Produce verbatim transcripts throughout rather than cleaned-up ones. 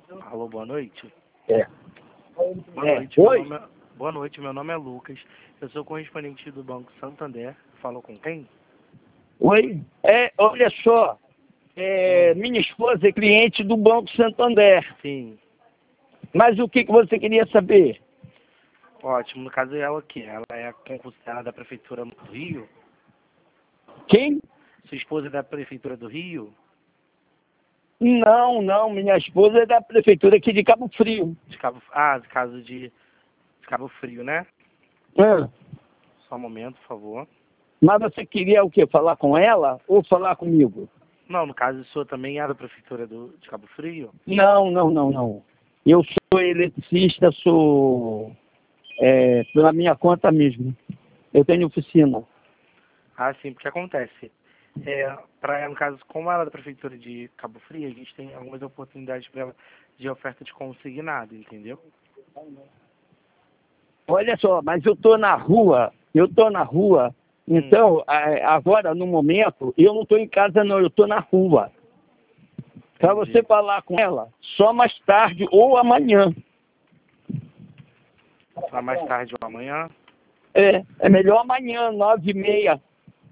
Alô, boa noite. É. Boa É. noite, meu Oi? nome é... Boa noite, meu nome é Lucas. Eu sou correspondente do Banco Santander. Falou com quem? Oi? É, olha só. É, Hum. minha esposa é cliente do Banco Santander. Sim. Mas o que, que você queria saber? Ótimo. No caso, ela aqui, ela é concurseira da Prefeitura do Rio. Quem? Sua esposa é da Prefeitura do Rio? Não, não. Minha esposa é da prefeitura aqui de Cabo Frio. De Cabo... Ah, de caso de... de Cabo Frio, né? Ah, Só um momento, por favor. mas você queria o quê? Falar com ela ou falar comigo? Não, no caso, o senhor também é da Prefeitura do... de Cabo Frio? Não, não, não, não. Eu sou eletricista, sou é, pela minha conta mesmo. Eu tenho oficina. Ah, sim, porque acontece. É, pra, no caso, como ela é da Prefeitura de Cabo Frio, a gente tem algumas oportunidades para ela de oferta de consignado, entendeu? Olha só, mas eu estou na rua, eu estou na rua, então, a- agora, no momento, eu não estou em casa não, eu estou na rua. Para Entendi. você falar com ela, só mais tarde ou amanhã. Para mais tarde ou amanhã? É, é melhor amanhã, nove e meia.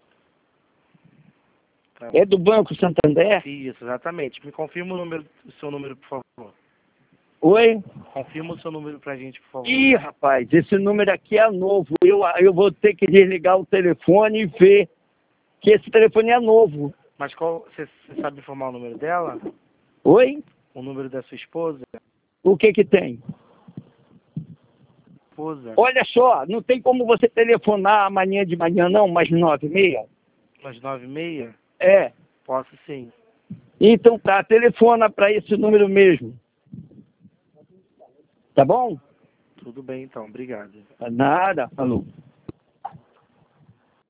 Tá. É do Banco Santander? Isso, exatamente. Me confirma o, número, o seu número, por favor. Oi? Confirma o seu número pra gente, por favor. Ih, rapaz, esse número aqui é novo. Eu, eu vou ter que desligar o telefone e ver que esse telefone é novo. Mas qual, você, você sabe informar o número dela? Oi? O número da sua esposa? O que que tem? Esposa? Olha só, não tem como você telefonar amanhã de manhã não, mais nove e meia? Às nove e meia? É. Posso sim. Então tá, telefona para esse número mesmo. Tá bom? Tudo bem então, obrigado. Nada, falou.